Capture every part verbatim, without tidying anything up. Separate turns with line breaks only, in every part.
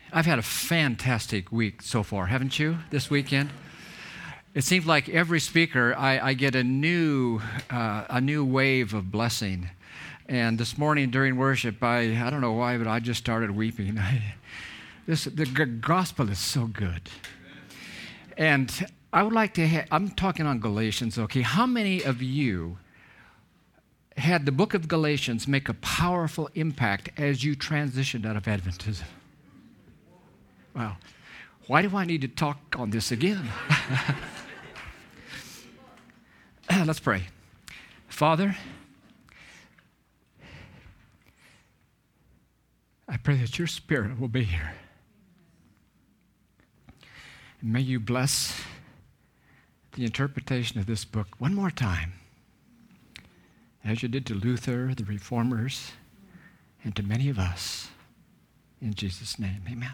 I've had a fantastic week so far, haven't you, this weekend? It seems like every speaker, I, I get a new, uh, a new wave of blessing. And this morning during worship, I, I don't know why, but I just started weeping. I, this, the g- gospel is so good. And I would like to, ha- I'm talking on Galatians, okay? How many of you had the book of Galatians make a powerful impact as you transitioned out of Adventism? Well, why do I need to talk on this again? Let's pray. Father, I pray that your Spirit will be here. And may you bless the interpretation of this book one more time, as you did to Luther, the Reformers, and to many of us. In Jesus' name, amen.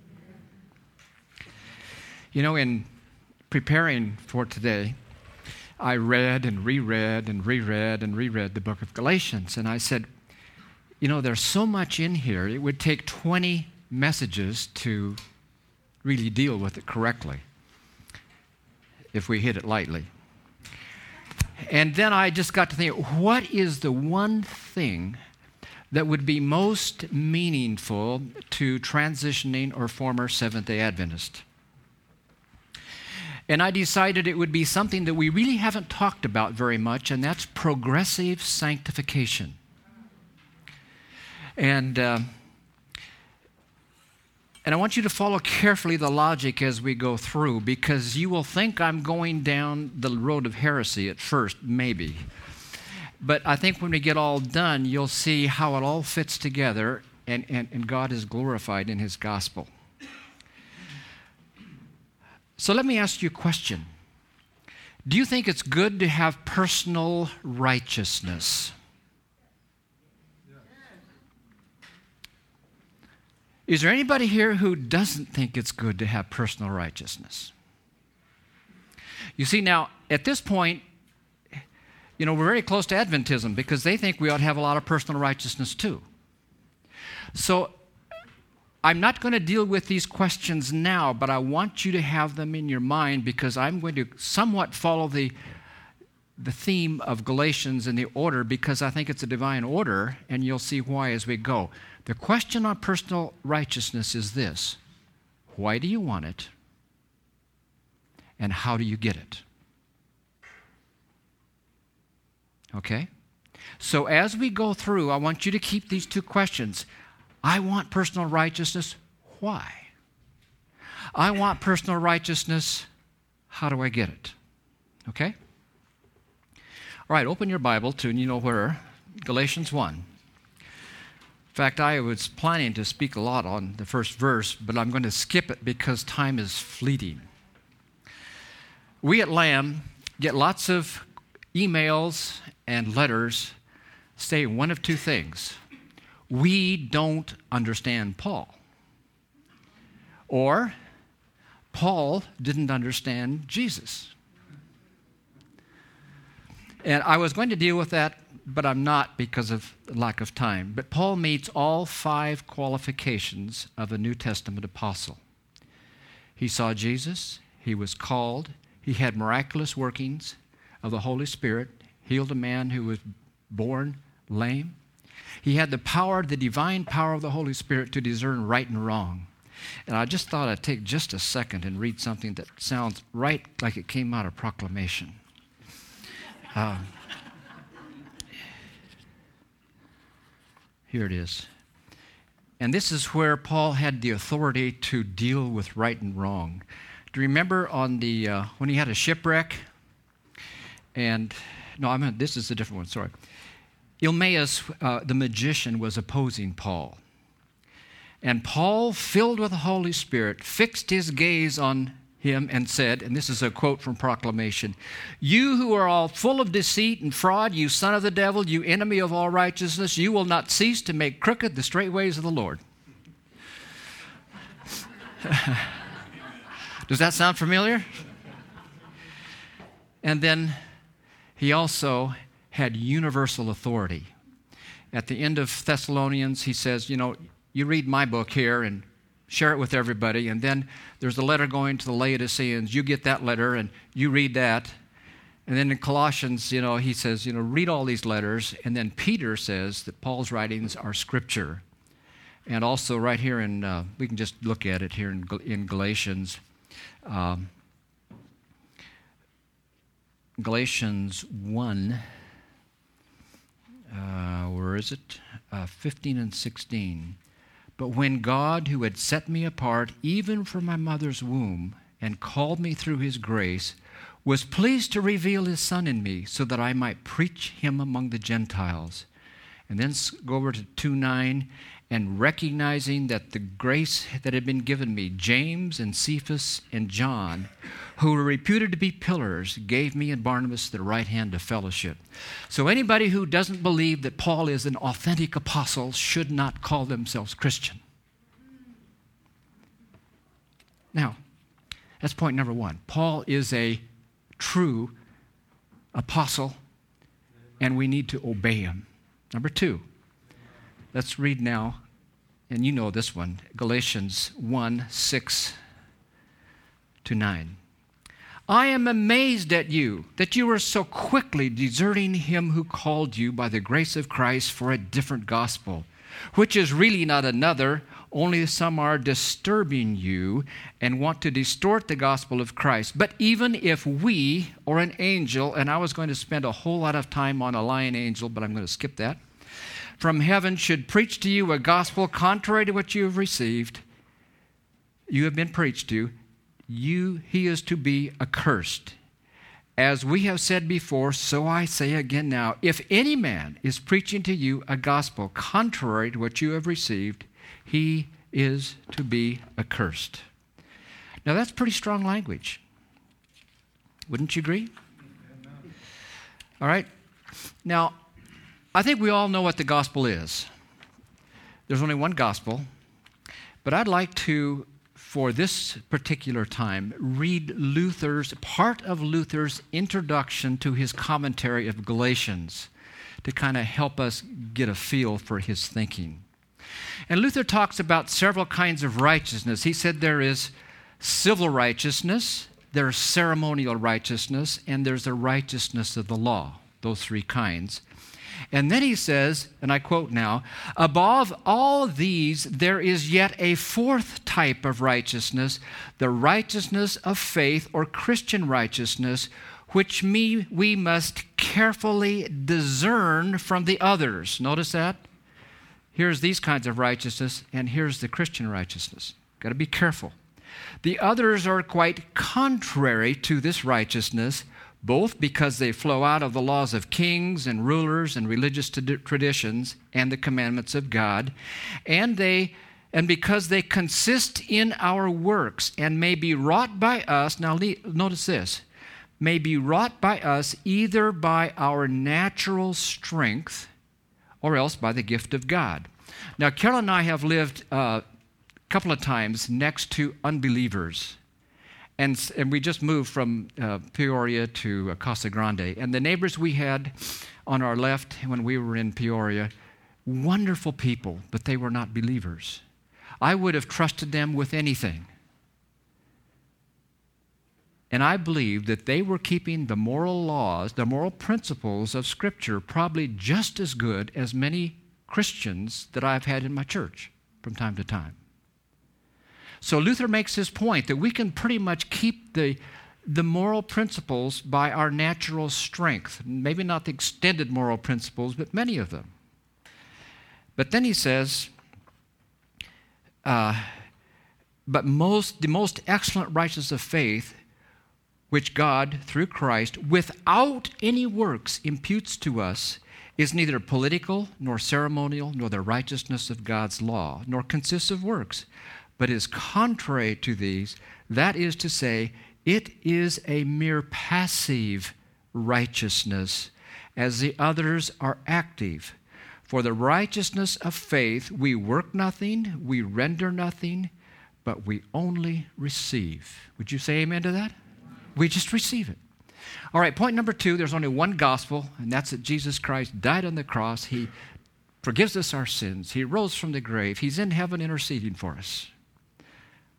You know, in preparing for today, I read and reread and reread and reread the book of Galatians, and I said, you know, there's so much in here, it would take twenty messages to really deal with it correctly if we hit it lightly. And then I just got to think, what is the one thing that would be most meaningful to transitioning or former Seventh-day Adventist? And I decided it would be something that we really haven't talked about very much, and that's progressive sanctification. And uh, and I want you to follow carefully the logic as we go through, because you will think I'm going down the road of heresy at first, maybe. But I think when we get all done, you'll see how it all fits together, and, and, and God is glorified in His gospel. So let me ask you a question. Do you think it's good to have personal righteousness? Is there anybody here who doesn't think it's good to have personal righteousness? You see, now, at this point, you know, we're very close to Adventism because they think we ought to have a lot of personal righteousness too. So I'm not going to deal with these questions now, but I want you to have them in your mind because I'm going to somewhat follow the, the theme of Galatians in the order because I think it's a divine order, and you'll see why as we go. The question on personal righteousness is this: why do you want it? And how do you get it? Okay? So as we go through, I want you to keep these two questions. I want personal righteousness. Why? I want personal righteousness. How do I get it? Okay? All right, open your Bible to, you know where, Galatians one. In fact, I was planning to speak a lot on the first verse, but I'm going to skip it because time is fleeting. We at Lamb get lots of emails and letters saying one of two things. We don't understand Paul. Or Paul didn't understand Jesus. And I was going to deal with that, but I'm not because of lack of time. But Paul meets all five qualifications of a New Testament apostle. He saw Jesus, he was called, he had miraculous workings of the Holy Spirit, healed a man who was born lame. He had the power, the divine power of the Holy Spirit to discern right and wrong. And I just thought I'd take just a second and read something that sounds right like it came out of proclamation. Um, here it is. And this is where Paul had the authority to deal with right and wrong. Do you remember on the uh, when he had a shipwreck? And no, I mean this is a different one. Sorry. Ilmaeus, uh, the magician, was opposing Paul. And Paul, filled with the Holy Spirit, fixed his gaze on him and said, and this is a quote from Proclamation, "You who are all full of deceit and fraud, you son of the devil, you enemy of all righteousness, you will not cease to make crooked the straight ways of the Lord." Does that sound familiar? And then he also had universal authority. At the end of Thessalonians, he says, you know, you read my book here, and share it with everybody, and then there's a letter going to the Laodiceans. You get that letter, and you read that. And then in Colossians, you know, he says, you know, read all these letters. And then Peter says that Paul's writings are Scripture. And also right here in, uh, we can just look at it here in, in Galatians. Um, Galatians one, uh, where is it? Uh, fifteen and sixteen. But when God, who had set me apart even from my mother's womb and called me through his grace, was pleased to reveal his Son in me so that I might preach him among the Gentiles. And then go over to two nine, and recognizing that the grace that had been given me, James and Cephas and John, who were reputed to be pillars, gave me and Barnabas the right hand of fellowship. So anybody who doesn't believe that Paul is an authentic apostle should not call themselves Christian. Now, that's point number one. Paul is a true apostle, and we need to obey him. Number two, let's read now, and you know this one, Galatians one, six to nine. I am amazed at you, that you are so quickly deserting him who called you by the grace of Christ for a different gospel, which is really not another, only some are disturbing you and want to distort the gospel of Christ. But even if we or an angel, and I was going to spend a whole lot of time on a lion angel, but I'm going to skip that, from heaven should preach to you a gospel contrary to what you have received, you have been preached to, you he is to be accursed. As we have said before, so I say again now, if any man is preaching to you a gospel contrary to what you have received, he is to be accursed. Now that's pretty strong language. Wouldn't you agree? All right. Now, I think we all know what the gospel is. There's only one gospel, but I'd like to, for this particular time, read Luther's, part of Luther's introduction to his commentary of Galatians to kind of help us get a feel for his thinking. And Luther talks about several kinds of righteousness. He said there is civil righteousness, there's ceremonial righteousness, and there's the righteousness of the law, those three kinds. And then he says, and I quote now, above all these, there is yet a fourth type of righteousness, the righteousness of faith or Christian righteousness, which me, we must carefully discern from the others. Notice that? Here's these kinds of righteousness, and here's the Christian righteousness. Got to be careful. The others are quite contrary to this righteousness, both because they flow out of the laws of kings and rulers and religious traditions and the commandments of God, and they and because they consist in our works and may be wrought by us. Now notice this, may be wrought by us either by our natural strength or else by the gift of God. Now, Carol and I have lived uh, a couple of times next to unbelievers. And, and we just moved from uh, Peoria to uh, Casa Grande. And the neighbors we had on our left when we were in Peoria, wonderful people, but they were not believers. I would have trusted them with anything. And I believe that they were keeping the moral laws, the moral principles of Scripture probably just as good as many Christians that I've had in my church from time to time. So Luther makes his point that we can pretty much keep the, the moral principles by our natural strength. Maybe not the extended moral principles, but many of them. But then he says, uh, but most the most excellent righteousness of faith, which God, through Christ, without any works imputes to us, is neither political, nor ceremonial, nor the righteousness of God's law, nor consists of works, but is contrary to these. That is to say, it is a mere passive righteousness, as the others are active. For the righteousness of faith, we work nothing, we render nothing, but we only receive. Would you say amen to that? We just receive it. All right, point number two, there's only one gospel, and that's that Jesus Christ died on the cross. He forgives us our sins. He rose from the grave. He's in heaven interceding for us.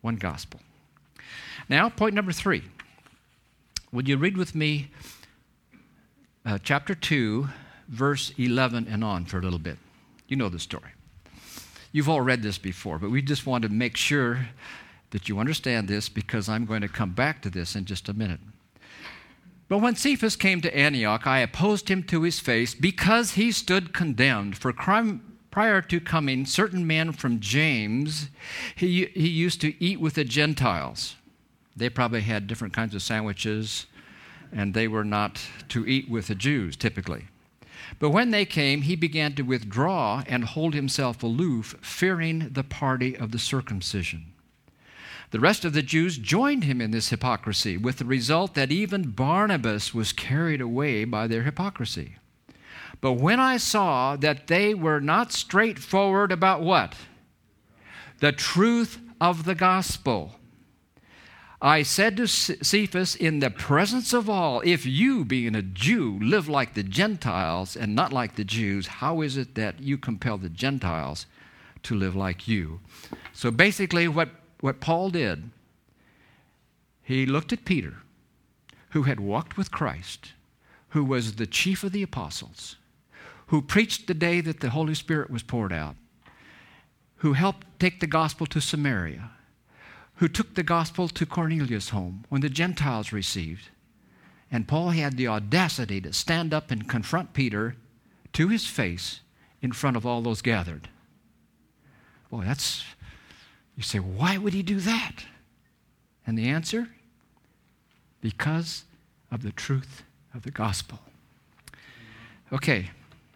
One gospel. Now, point number three. Would you read with me uh, chapter two, verse eleven and on for a little bit? You know the story. You've all read this before, but we just want to make sure that you understand this because I'm going to come back to this in just a minute. But when Cephas came to Antioch, I opposed him to his face because he stood condemned. For crime, prior to coming, certain men from James, he, he used to eat with the Gentiles. They probably had different kinds of sandwiches, and they were not to eat with the Jews, typically. But when they came, he began to withdraw and hold himself aloof, fearing the party of the circumcision. The rest of the Jews joined him in this hypocrisy, with the result that even Barnabas was carried away by their hypocrisy. But when I saw that they were not straightforward about what? The truth of the gospel, I said to Cephas in the presence of all, if you, being a Jew, live like the Gentiles and not like the Jews, how is it that you compel the Gentiles to live like you? So basically what What Paul did, he looked at Peter, who had walked with Christ, who was the chief of the apostles, who preached the day that the Holy Spirit was poured out, who helped take the gospel to Samaria, who took the gospel to Cornelius' home when the Gentiles received. And Paul had the audacity to stand up and confront Peter to his face in front of all those gathered. Boy, that's... You say, why would he do that? And the answer? Because of the truth of the gospel. Okay.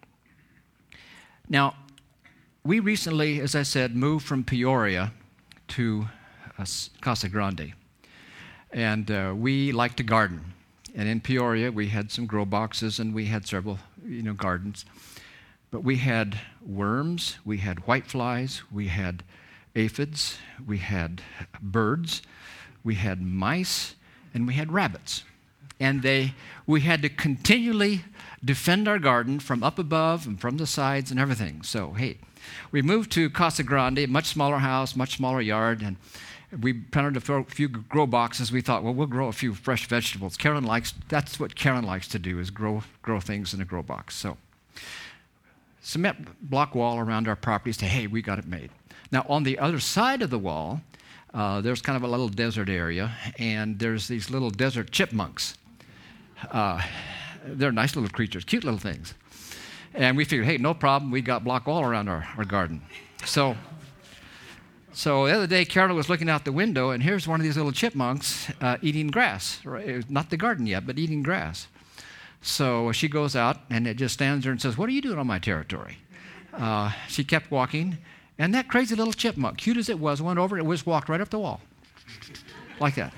Now, we recently, as I said, moved from Peoria to uh, Casa Grande. And uh, we like to garden. And in Peoria, we had some grow boxes and we had several, you know, gardens. But we had worms, we had whiteflies, we had aphids, we had birds, we had mice, and we had rabbits. And they, we had to continually defend our garden from up above and from the sides and everything. So, hey, we moved to Casa Grande, a much smaller house, much smaller yard, and we planted a few grow boxes. We thought, well, we'll grow a few fresh vegetables. Karen likes, that's what Karen likes to do, is grow, grow things in a grow box. So, cement block wall around our property, say, hey, we got it made. Now, on the other side of the wall, uh, there's kind of a little desert area, and there's these little desert chipmunks. Uh, they're nice little creatures, cute little things. And we figured, hey, no problem, we got block wall around our, our garden. So, so the other day, Carol was looking out the window, and here's one of these little chipmunks uh, eating grass. Right? Not the garden yet, but eating grass. So she goes out, and it just stands there and says, what are you doing on my territory? Uh, she kept walking. And that crazy little chipmunk, cute as it was, went over and just walked right up the wall. Like that.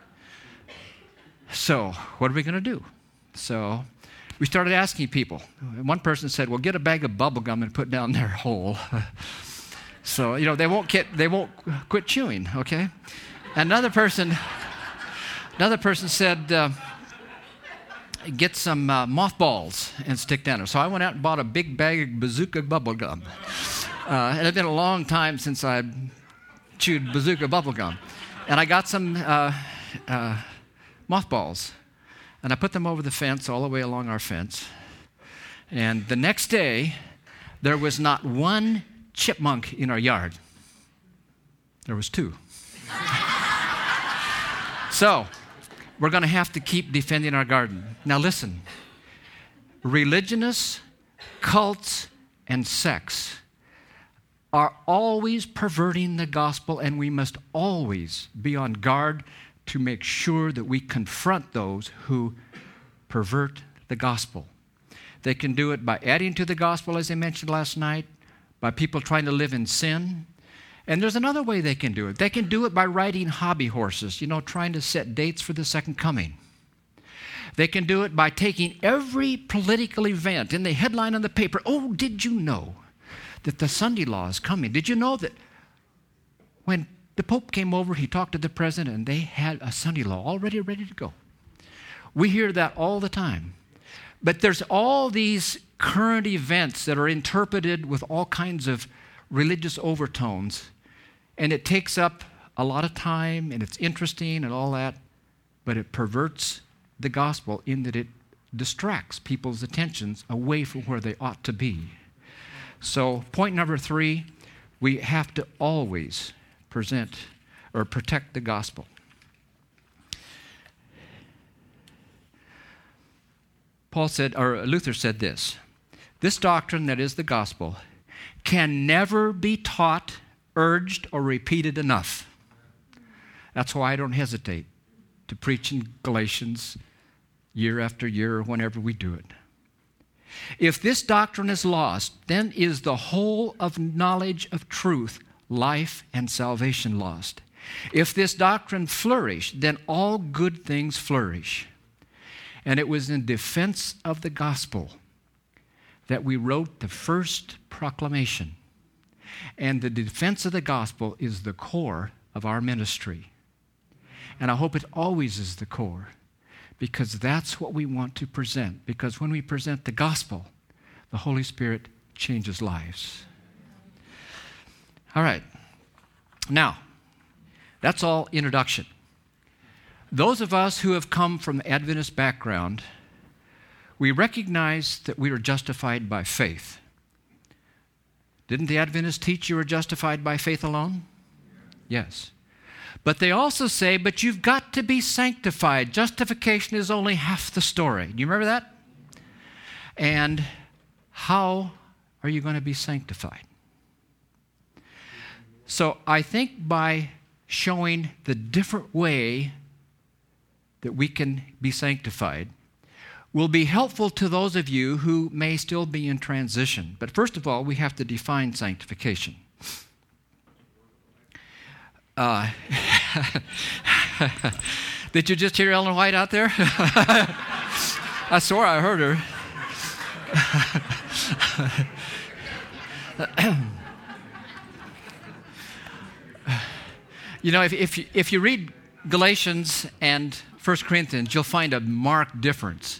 So, what are we going to do? So, we started asking people. One person said, well, get a bag of bubble gum and put down their hole. So, you know, they won't get, they won't quit chewing, okay? Another person, another person said, uh, get some uh, mothballs and stick down there. So I went out and bought a big bag of bazooka bubble gum. Uh, it had been a long time since I chewed bazooka bubble gum. And I got some uh, uh, mothballs, and I put them over the fence, all the way along our fence. And the next day, there was not one chipmunk in our yard. There was two. So, we're going to have to keep defending our garden. Now listen, religionists, cults, and sects are always perverting the gospel, and we must always be on guard to make sure that we confront those who pervert the gospel. They can do it by adding to the gospel, as I mentioned last night, by people trying to live in sin. And there's another way they can do it. They can do it by riding hobby horses, you know, trying to set dates for the second coming. They can do it by taking every political event in the headline on the paper. Oh, did you know that the Sunday law is coming? Did you know that when the Pope came over, he talked to the president, and they had a Sunday law already ready to go? We hear that all the time. But there's all these current events that are interpreted with all kinds of religious overtones, and it takes up a lot of time and it's interesting and all that, but it perverts the gospel in that it distracts people's attentions away from where they ought to be. So point number three, we have to always present or protect the gospel. Paul said, or Luther said this, this doctrine that is the gospel can never be taught, urged, or repeated enough. That's why I don't hesitate to preach in Galatians year after year or whenever we do it. If this doctrine is lost, then is the whole of knowledge of truth, life, and salvation lost. If this doctrine flourish, then all good things flourish. And it was in defense of the gospel that we wrote the first proclamation. And the defense of the gospel is the core of our ministry. And I hope it always is the core, because that's what we want to present. Because when we present the gospel, the Holy Spirit changes lives. All right. Now, that's all introduction. Those of us who have come from Adventist background, we recognize that we are justified by faith. Didn't the Adventists teach you were justified by faith alone? Yes. But they also say, but you've got to be sanctified. Justification is only half the story. Do you remember that? And how are you going to be sanctified? So I think by showing the different way that we can be sanctified will be helpful to those of you who may still be in transition. But first of all, we have to define sanctification. Uh, did you just hear Ellen White out there? I swore I heard her. You know, if, if, you, if you read Galatians and First Corinthians, you'll find a marked difference.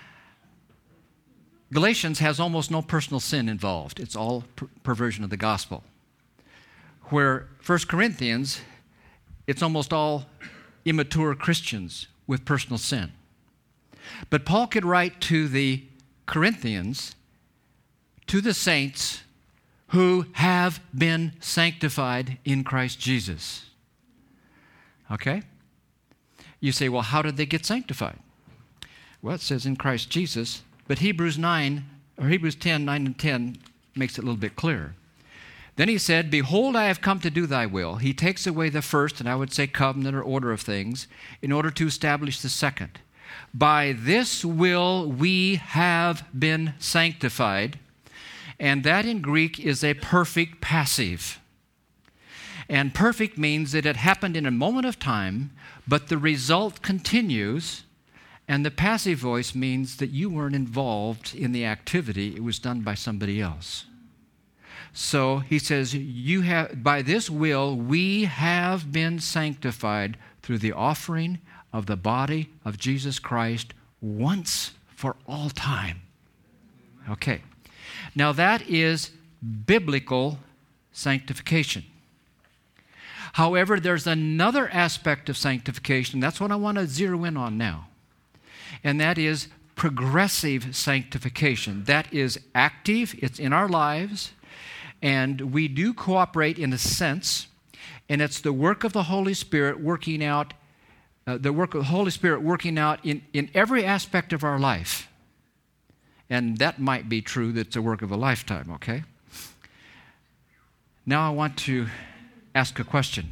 Galatians has almost no personal sin involved. It's all per- perversion of the gospel. Where First Corinthians, it's almost all immature Christians with personal sin. But Paul could write to the Corinthians, to the saints who have been sanctified in Christ Jesus. Okay? You say, well, how did they get sanctified? Well, it says in Christ Jesus, but Hebrews nine, or Hebrews ten, nine and ten makes it a little bit clearer. Then he said, behold, I have come to do thy will. He takes away the first, and I would say covenant or order of things, in order to establish the second. By this will we have been sanctified. And that in Greek is a perfect passive. And perfect means that it happened in a moment of time, but the result continues. And the passive voice means that you weren't involved in the activity. It was done by somebody else. So he says, "You have by this will we have been sanctified through the offering of the body of Jesus Christ once for all time." Okay. Now that is biblical sanctification. However, there's another aspect of sanctification. That's what I want to zero in on now. And that is progressive sanctification. That is active. It's in our lives. And we do cooperate in a sense. And it's the work of the Holy Spirit working out, uh, the work of the Holy Spirit working out in, in every aspect of our life. And that might be true, that's a work of a lifetime, okay? Now I want to ask a question.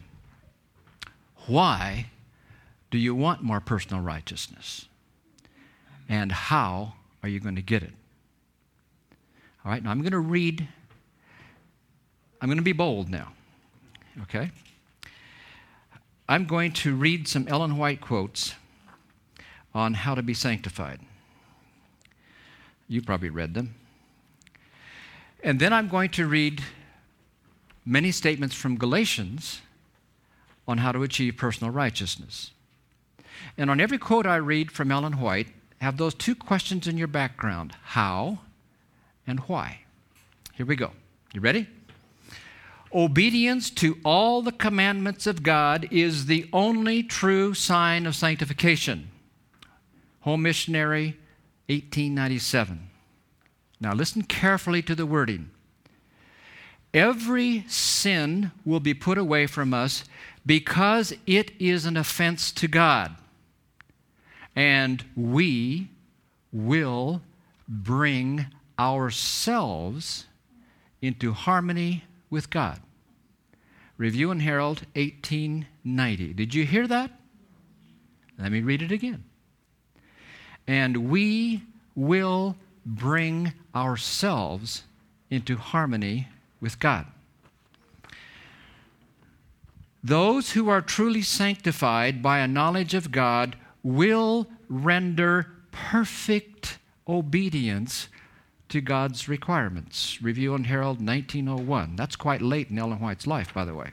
Why do you want more personal righteousness? And how are you going to get it? All right, now I'm going to read, I'm going to be bold now, okay? I'm going to read some Ellen White quotes on how to be sanctified. You probably read them. And then I'm going to read many statements from Galatians on how to achieve personal righteousness. And on every quote I read from Ellen White, have those two questions in your background: how and why. Here we go. You ready? Obedience to all the commandments of God is the only true sign of sanctification. Home Missionary, eighteen ninety-seven. Now listen carefully to the wording. Every sin will be put away from us because it is an offense to God, and we will bring ourselves into harmony with God. Review and Herald, eighteen ninety. Did you hear that? Let me read it again. And we will bring ourselves into harmony with God. Those who are truly sanctified by a knowledge of God will render perfect obedience to God's requirements. Review and Herald, nineteen oh one. That's quite late in Ellen White's life, by the way.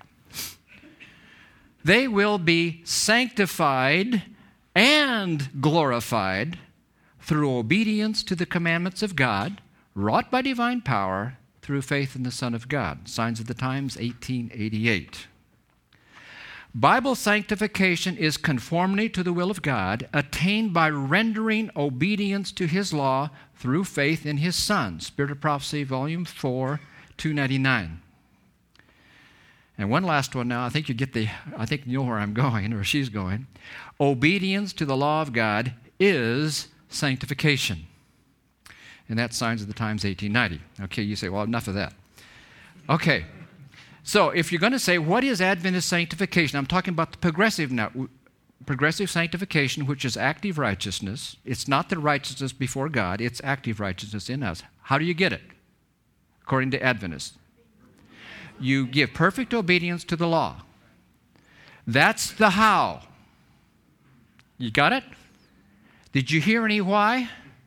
They will be sanctified and glorified through obedience to the commandments of God, wrought by divine power through faith in the Son of God. Signs of the Times, eighteen eighty-eight. Bible sanctification is conformity to the will of God, attained by rendering obedience to His law through faith in His Son. Spirit of Prophecy, Volume four, two ninety-nine. And one last one now. I think you get the, I think you know where I'm going, or she's going. Obedience to the law of God is sanctification. And that's Signs of the Times, eighteen ninety. Okay, you say, well, enough of that. Okay. So if you're going to say, what is Adventist sanctification? I'm talking about the progressive now. Progressive sanctification, which is active righteousness. It's not the righteousness before God. It's active righteousness in us. How do you get it? According to Adventists. You give perfect obedience to the law. That's the how. You got it? Did you hear any why?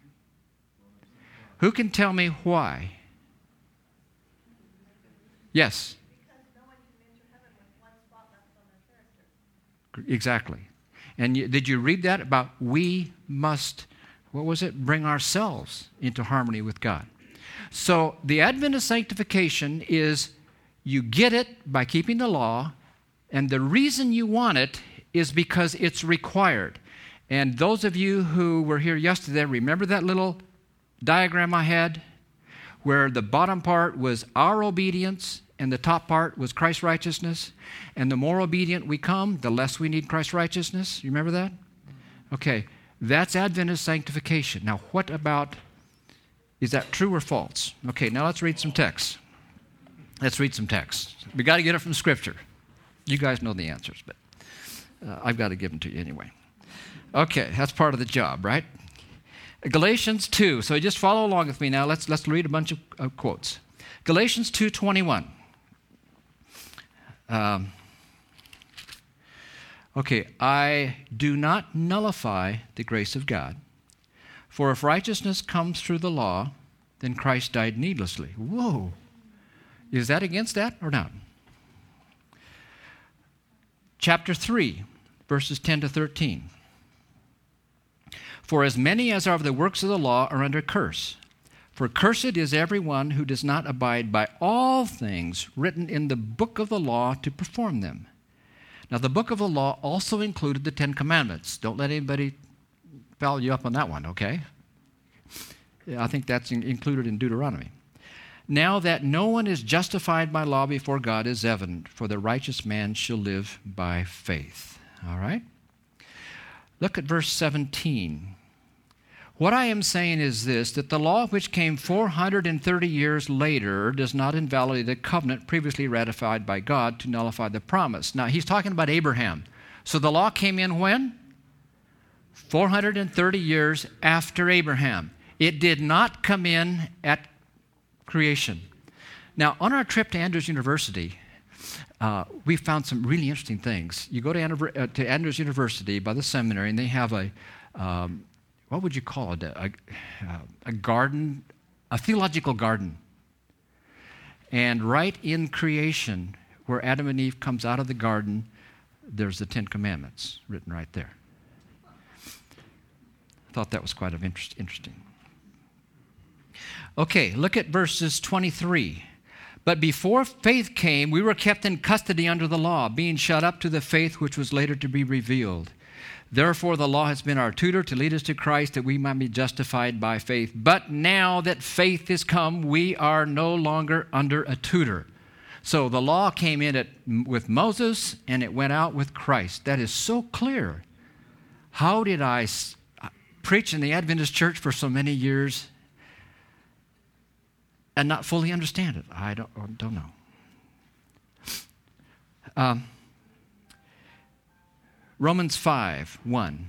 Who can tell me why? Yes. Exactly. And you, did you read that about we must, what was it? Bring ourselves into harmony with God. So the Adventist sanctification is you get it by keeping the law, and the reason you want it is because it's required. And those of you who were here yesterday, remember that little diagram I had where the bottom part was our obedience and the top part was Christ's righteousness? And the more obedient we come, the less we need Christ's righteousness. You remember that? Okay, that's Adventist sanctification. Now, what about, is that true or false? Okay, now let's read some text. Let's read some text. We got to get it from Scripture. You guys know the answers, but uh, I've got to give them to you anyway. Okay, that's part of the job, right? Galatians two. So just follow along with me now. Let's let's read a bunch of uh, quotes. Galatians two twenty-one. Um, okay, I do not nullify the grace of God, for if righteousness comes through the law, then Christ died needlessly. Whoa. Is that against that or not? Chapter three, verses ten to thirteen. For as many as are of the works of the law are under curse. For cursed is everyone who does not abide by all things written in the book of the law to perform them. Now, the book of the law also included the Ten Commandments. Don't let anybody foul you up on that one, okay? Yeah, I think that's in, included in Deuteronomy. Now that no one is justified by law before God is evident, for the righteous man shall live by faith. All right? Look at verse seventeen. What I am saying is this, that the law which came four hundred thirty years later does not invalidate the covenant previously ratified by God to nullify the promise. Now, he's talking about Abraham. So the law came in when? four hundred thirty years after Abraham. It did not come in at creation. Now, on our trip to Andrews University, uh, we found some really interesting things. You go to, Andrew, uh, to Andrews University by the seminary, and they have a... Um, what would you call it? A, a, a garden, a theological garden. And right in creation, where Adam and Eve comes out of the garden, there's the Ten Commandments written right there. I thought that was quite of interest, interesting. Okay, look at verses twenty-three. But before faith came, we were kept in custody under the law, being shut up to the faith which was later to be revealed. Therefore, the law has been our tutor to lead us to Christ, that we might be justified by faith. But now that faith is come, we are no longer under a tutor. So the law came in at, with Moses, and it went out with Christ. That is so clear. How did I s- preach in the Adventist church for so many years and not fully understand it? I don't, don't know. Um, Romans five, one.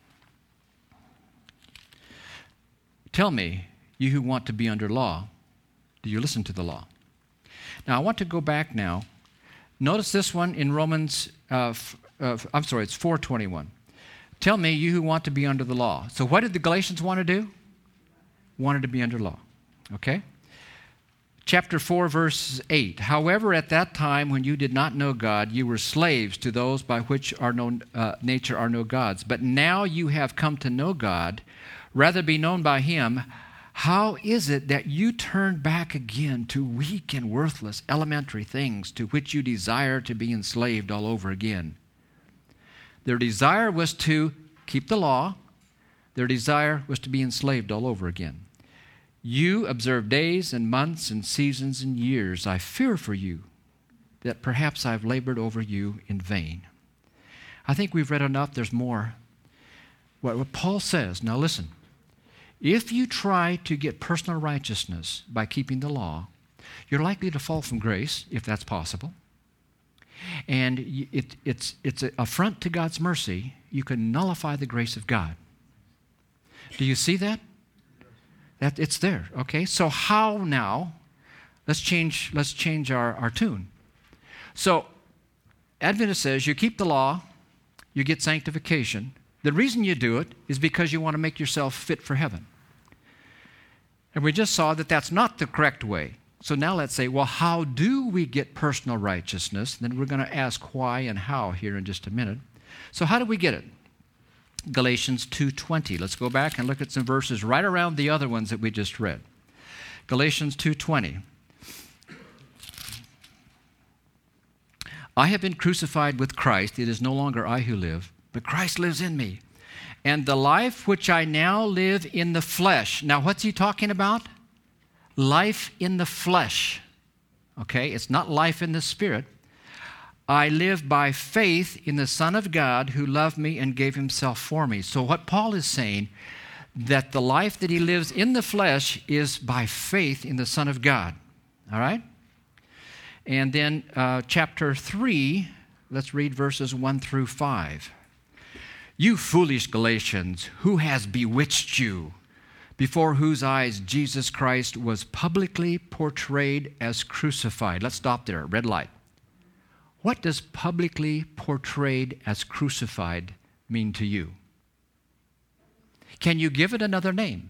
Tell me, you who want to be under law, do you listen to the law? Now, I want to go back now. Notice this one in Romans, uh, f- uh, I'm sorry, it's four twenty-one. Tell me, you who want to be under the law. So what did the Galatians want to do? Wanted to be under law. Okay? Chapter four, verse eight. However, at that time when you did not know God, you were slaves to those by which are no, uh, nature are no gods. But now you have come to know God, rather be known by Him. How is it that you turn back again to weak and worthless elementary things to which you desire to be enslaved all over again? Their desire was to keep the law. Their desire was to be enslaved all over again. You observe days and months and seasons and years. I fear for you that perhaps I've labored over you in vain. I think we've read enough. There's more. What, what Paul says, now listen, if you try to get personal righteousness by keeping the law, you're likely to fall from grace, if that's possible. And it, it's, it's an affront to God's mercy. You can nullify the grace of God. Do you see that? That it's there, okay? So how now? Let's change, let's change our, our tune. So Adventist says you keep the law, you get sanctification. The reason you do it is because you want to make yourself fit for heaven. And we just saw that that's not the correct way. So now let's say, well, how do we get personal righteousness? Then we're going to ask why and how here in just a minute. So how do we get it? Galatians two twenty. Let's go back and look at some verses right around the other ones that we just read. Galatians two twenty. I have been crucified with Christ. It is no longer I who live, but Christ lives in me. And the life which I now live in the flesh. Now, what's he talking about? Life in the flesh. Okay? It's not life in the spirit. I live by faith in the Son of God who loved me and gave himself for me. So what Paul is saying, that the life that he lives in the flesh is by faith in the Son of God. All right? And then uh, chapter three, let's read verses one through five. You foolish Galatians, who has bewitched you, before whose eyes Jesus Christ was publicly portrayed as crucified? Let's stop there, red light. What does publicly portrayed as crucified mean to you? Can you give it another name?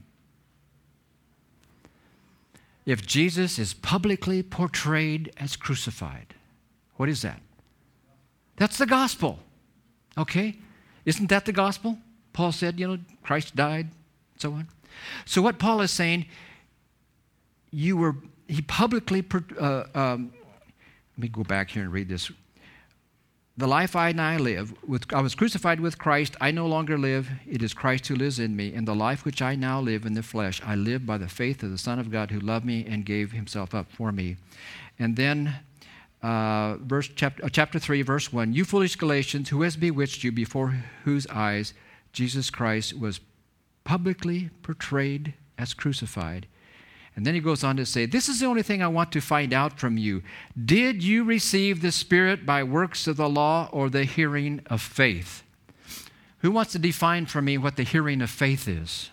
If Jesus is publicly portrayed as crucified, what is that? That's the gospel. Okay? Isn't that the gospel? Paul said, you know, Christ died, so on. So what Paul is saying, you were, he publicly, uh, um, let me go back here and read this. The life I now live, with, I was crucified with Christ. I no longer live. It is Christ who lives in me. And the life which I now live in the flesh, I live by the faith of the Son of God who loved me and gave himself up for me. And then uh, verse chapter, uh, chapter three, verse one. You foolish Galatians, who has bewitched you, before whose eyes Jesus Christ was publicly portrayed as crucified? And then he goes on to say, this is the only thing I want to find out from you. Did you receive the Spirit by works of the law or the hearing of faith? Who wants to define for me what the hearing of faith is?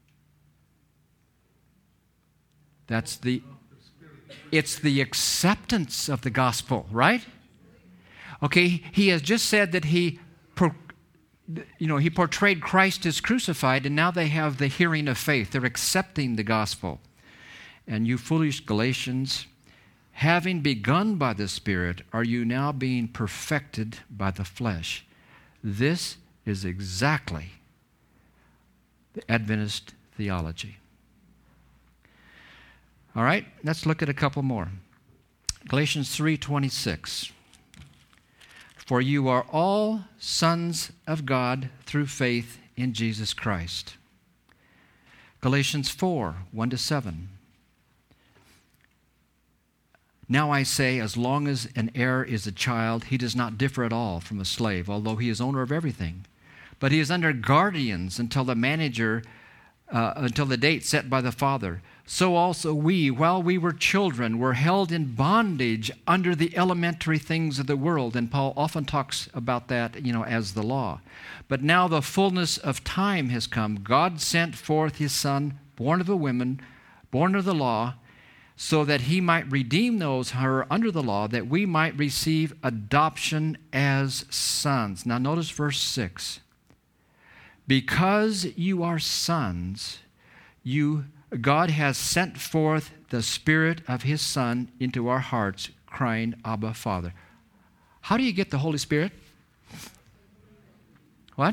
That's the, it's the acceptance of the gospel, right? Okay, he has just said that he, you know, he portrayed Christ as crucified, and now they have the hearing of faith. They're accepting the gospel. And you foolish Galatians, having begun by the Spirit, are you now being perfected by the flesh? This is exactly the Adventist theology. All right, let's look at a couple more. Galatians three twenty-six. For you are all sons of God through faith in Jesus Christ. Galatians four one to seven. Now I say, as long as an heir is a child, he does not differ at all from a slave, although he is owner of everything. But he is under guardians until the manager, uh, until the date set by the father. So also we, while we were children, were held in bondage under the elementary things of the world. And Paul often talks about that, you know, as the law. But now the fullness of time has come. God sent forth his Son, born of a woman, born of the law, so that he might redeem those who are under the law, that we might receive adoption as sons. Now notice verse six. Because you are sons, you God has sent forth the Spirit of his Son into our hearts, crying, Abba, Father. How do you get the Holy Spirit? What?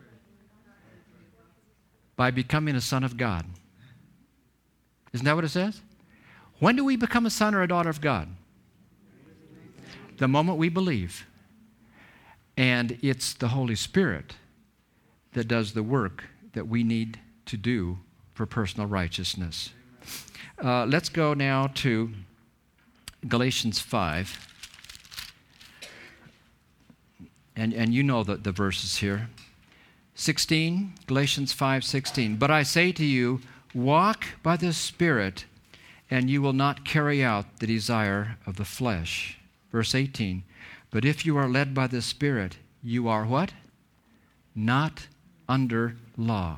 By becoming a son of God. Isn't that what it says? When do we become a son or a daughter of God? The moment we believe. And it's the Holy Spirit that does the work that we need to do for personal righteousness. Uh, let's go now to Galatians five. And, and you know the, the verses here. sixteen, Galatians five sixteen. But I say to you, walk by the Spirit, and you will not carry out the desire of the flesh. Verse eighteen. But if you are led by the Spirit, you are what? Not under law.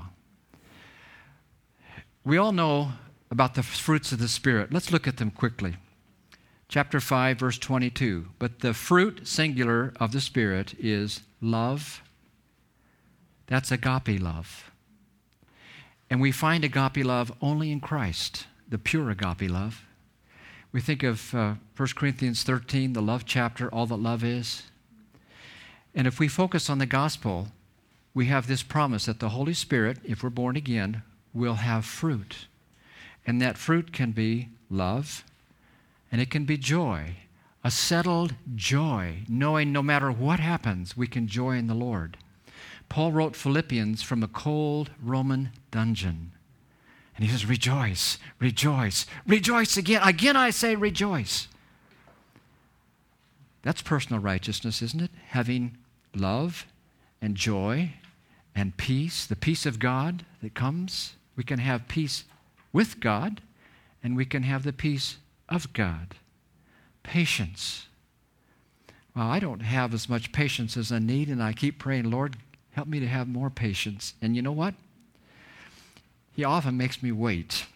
We all know about the fruits of the Spirit. Let's look at them quickly. Chapter five, verse twenty-two. But the fruit, singular, of the Spirit is love. That's agape love. And we find agape love only in Christ, the pure agape love. We think of uh, First Corinthians thirteen, the love chapter, all that love is. And if we focus on the gospel, we have this promise that the Holy Spirit, if we're born again, will have fruit. And that fruit can be love, and it can be joy, a settled joy, knowing no matter what happens, we can joy in the Lord. Paul wrote Philippians from a cold Roman dungeon. And he says, rejoice, rejoice, rejoice again. Again I say rejoice. That's personal righteousness, isn't it? Having love and joy and peace, the peace of God that comes. We can have peace with God, and we can have the peace of God. Patience. Well, I don't have as much patience as I need, and I keep praying, Lord, help me to have more patience. And you know what? He often makes me wait.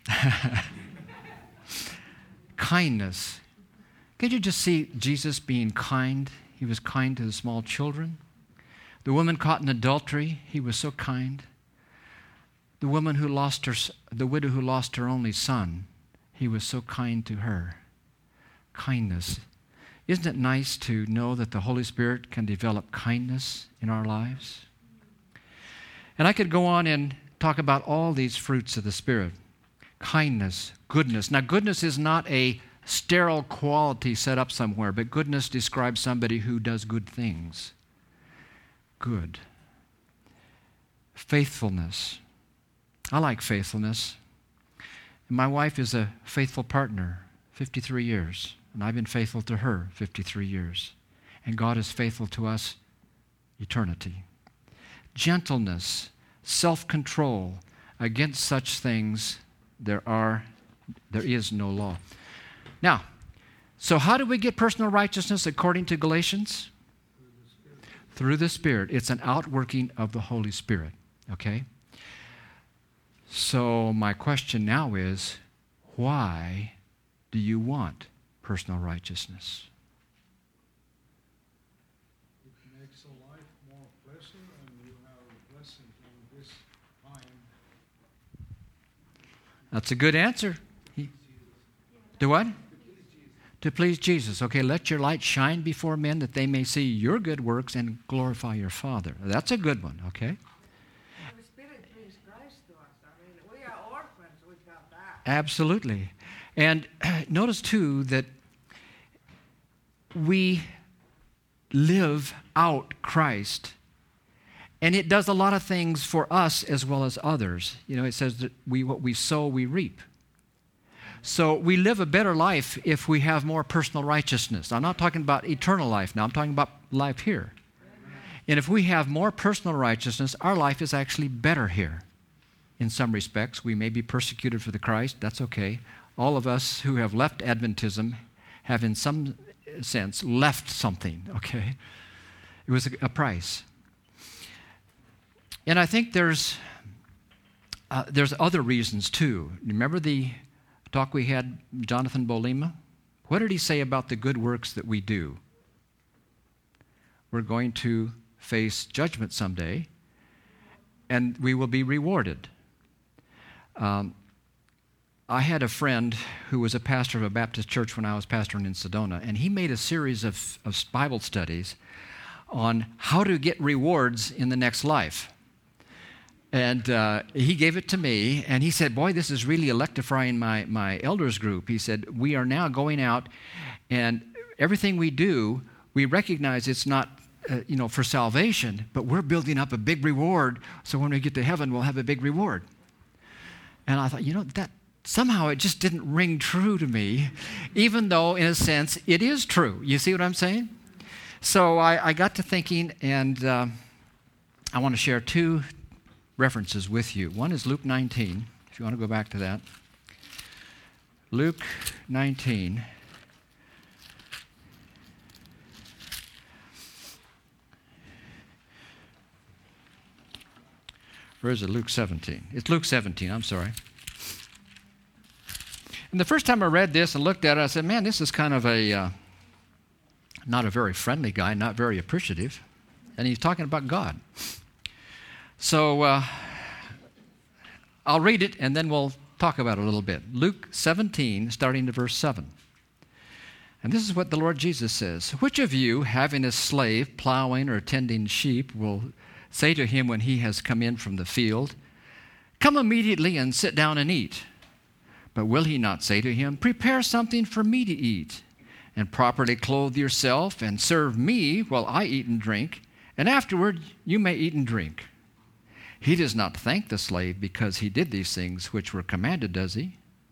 Kindness. Can't you just see Jesus being kind? He was kind to the small children. The woman caught in adultery, he was so kind. The woman who lost her, the widow who lost her only son, he was so kind to her. Kindness. Isn't it nice to know that the Holy Spirit can develop kindness in our lives? And I could go on and talk about all these fruits of the Spirit. Kindness, goodness. Now, goodness is not a sterile quality set up somewhere, but goodness describes somebody who does good things. Good. Faithfulness. I like faithfulness. And my wife is a faithful partner, fifty-three years. And I've been faithful to her fifty-three years. And God is faithful to us eternity. Gentleness, self-control. Against such things there are, there is no law. Now, so how do we get personal righteousness according to Galatians? Through the Spirit. It's an outworking of the Holy Spirit. Okay? So my question now is, why do you want personal righteousness?
It makes a life more pleasant, and you have a blessing in this time.
That's a good answer. He, do what? To please Jesus. Okay, let your light shine before men that they may see your good works and glorify your Father. That's a good one, okay?
The Spirit brings Christ to us. I mean, we are orphans without that.
Absolutely. And notice, too, that we live out Christ. And it does a lot of things for us as well as others. You know, it says that we what we sow, we reap. So we live a better life if we have more personal righteousness. I'm not talking about eternal life now. I'm talking about life here. And if we have more personal righteousness, our life is actually better here. In some respects, we may be persecuted for the Christ. That's okay. All of us who have left Adventism have in some sense left something, okay? It was a, a price. And I think there's uh, there's other reasons too. Remember the talk we had, Jonathan Bolima? What did he say about the good works that we do? We're going to face judgment someday, and we will be rewarded. Um, I had a friend who was a pastor of a Baptist church when I was pastoring in Sedona, and he made a series of, of Bible studies on how to get rewards in the next life. And uh, he gave it to me, and he said, boy, this is really electrifying my, my elders group. He said, we are now going out, and everything we do, we recognize it's not uh, you know, for salvation, but we're building up a big reward, so when we get to heaven, we'll have a big reward. And I thought, you know, that somehow it just didn't ring true to me, even though, in a sense, it is true. You see what I'm saying? So I, I got to thinking, and uh, I want to share two references with you. One is Luke nineteen, if you want to go back to that. Luke nineteen. Or is it Luke seventeen? It's Luke seventeen, I'm sorry. And the first time I read this and looked at it, I said, man, this is kind of a, uh, not a very friendly guy, not very appreciative. And he's talking about God. So uh, I'll read it and then we'll talk about it a little bit. Luke seventeen, starting to verse seven. And this is what the Lord Jesus says. Which of you, having a slave plowing or tending sheep, will say to him when he has come in from the field, come immediately and sit down and eat? But will he not say to him, prepare something for me to eat, and properly clothe yourself, and serve me while I eat and drink, and afterward you may eat and drink? He does not thank the slave because he did these things which were commanded, does he?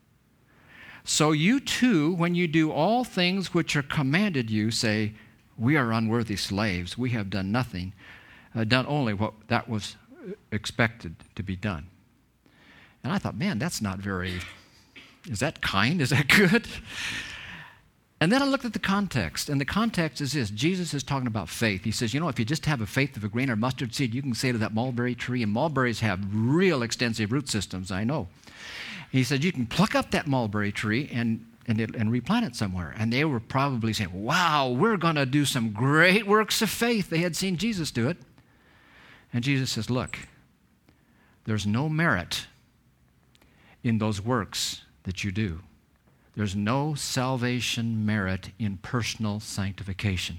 So you too, when you do all things which are commanded you, say, we are unworthy slaves. We have done nothing, uh, done only what that was expected to be done. And I thought, man, that's not very, is that kind? Is that good? And then I looked at the context, and the context is this. Jesus is talking about faith. He says, you know, if you just have a faith of a grain of mustard seed, you can say to that mulberry tree, and mulberries have real extensive root systems, I know. He said, you can pluck up that mulberry tree and, and, it, and replant it somewhere. And they were probably saying, wow, we're going to do some great works of faith. They had seen Jesus do it. And Jesus says, look, there's no merit in those works that you do. There's no salvation merit in personal sanctification.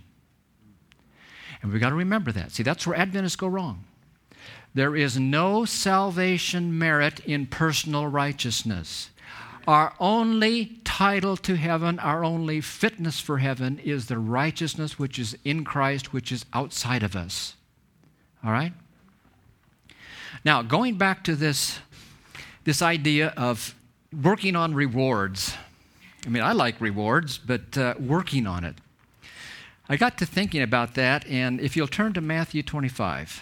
And we've got to remember that. See, that's where Adventists go wrong. There is no salvation merit in personal righteousness. Our only title to heaven, our only fitness for heaven is the righteousness which is in Christ, which is outside of us. All right? Now, going back to this, this idea of working on rewards. I mean, I like rewards, but uh, working on it. I got to thinking about that, and if you'll turn to Matthew twenty-five.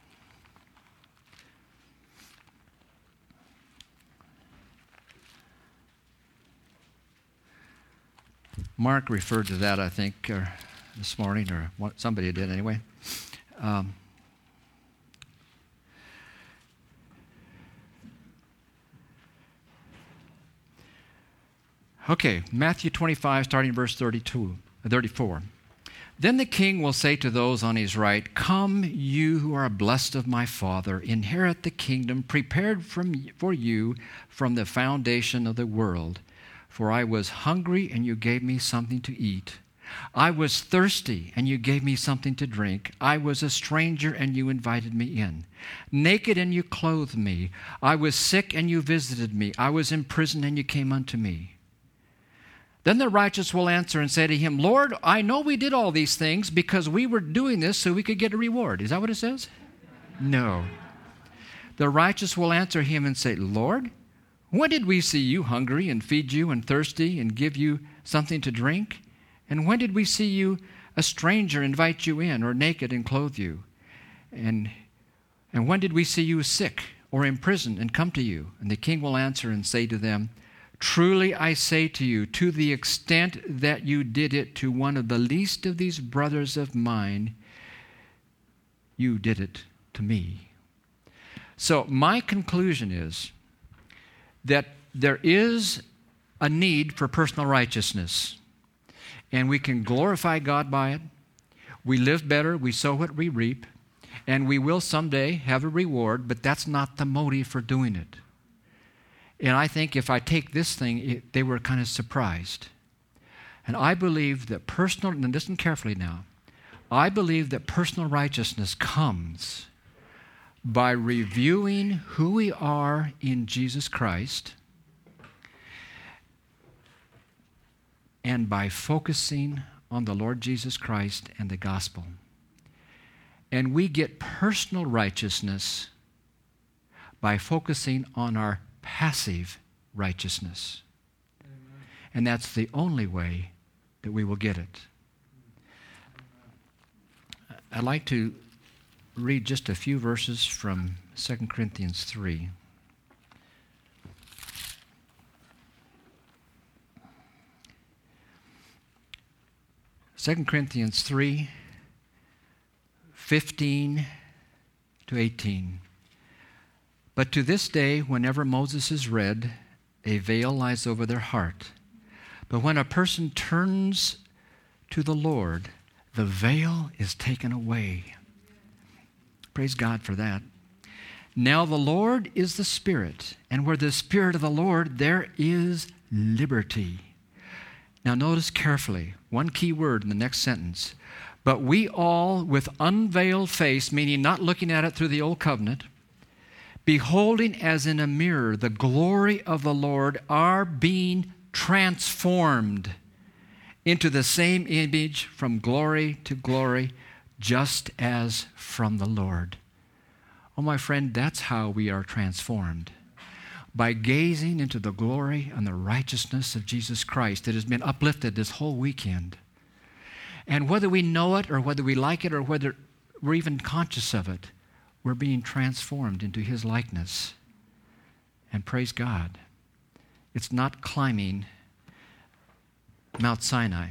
Mark referred to that, I think, uh, this morning, or what, somebody did anyway. Um, Okay, Matthew twenty-five, starting verse thirty-two, thirty-four. Then the king will say to those on his right, come, you who are blessed of my Father, inherit the kingdom prepared from, for you from the foundation of the world. For I was hungry, and you gave me something to eat. I was thirsty, and you gave me something to drink. I was a stranger, and you invited me in. Naked, and you clothed me. I was sick, and you visited me. I was in prison, and you came unto me. Then the righteous will answer and say to him, Lord, I know we did all these things because we were doing this so we could get a reward. Is that what it says? No. The righteous will answer him and say, Lord, when did we see you hungry and feed you and thirsty and give you something to drink? And when did we see you a stranger invite you in, or naked and clothe you? And, and when did we see you sick or in prison and come to you? And the king will answer and say to them, truly I say to you, to the extent that you did it to one of the least of these brothers of mine, you did it to me. So my conclusion is that there is a need for personal righteousness, and we can glorify God by it. We live better, we sow what we reap, and we will someday have a reward, but that's not the motive for doing it. And I think if I take this thing, it, they were kind of surprised. And I believe that personal, and listen carefully now, I believe that personal righteousness comes by reviewing who we are in Jesus Christ and by focusing on the Lord Jesus Christ and the gospel. And we get personal righteousness by focusing on our passive righteousness. Amen. And that's the only way that we will get it. I'd like to read just a few verses from Second Corinthians three. Second Corinthians three, fifteen to eighteen. But to this day, whenever Moses is read, a veil lies over their heart. But when a person turns to the Lord, the veil is taken away. Praise God for that. Now the Lord is the Spirit, and where the Spirit of the Lord, there is liberty. Now notice carefully, one key word in the next sentence. But we all, with unveiled face, meaning not looking at it through the old covenant, beholding as in a mirror the glory of the Lord, are being transformed into the same image from glory to glory, just as from the Lord. Oh, my friend, that's how we are transformed. By gazing into the glory and the righteousness of Jesus Christ that has been uplifted this whole weekend. And whether we know it or whether we like it or whether we're even conscious of it, we're being transformed into His likeness. And praise God, it's not climbing Mount Sinai.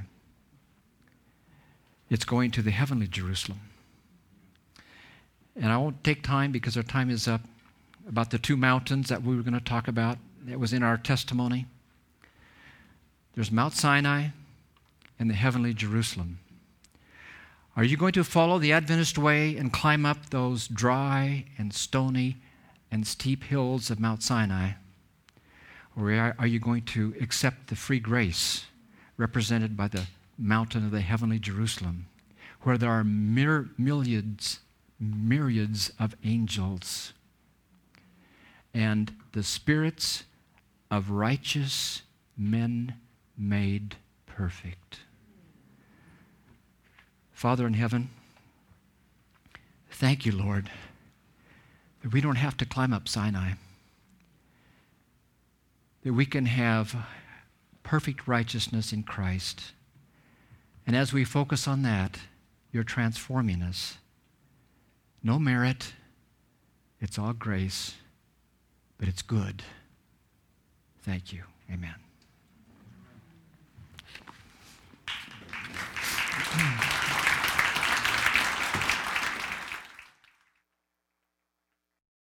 It's going to the heavenly Jerusalem. And I won't take time because our time is up about the two mountains that we were going to talk about. That was in our testimony. There's Mount Sinai and the heavenly Jerusalem. Are you going to follow the Adventist way and climb up those dry and stony and steep hills of Mount Sinai? Or are you going to accept the free grace represented by the mountain of the heavenly Jerusalem, where there are myr- myriads, myriads of angels and the spirits of righteous men made perfect? Father in heaven, thank you, Lord, that we don't have to climb up Sinai, that we can have perfect righteousness in Christ. And as we focus on that, you're transforming us. No merit, it's all grace, but it's good. Thank you. Amen.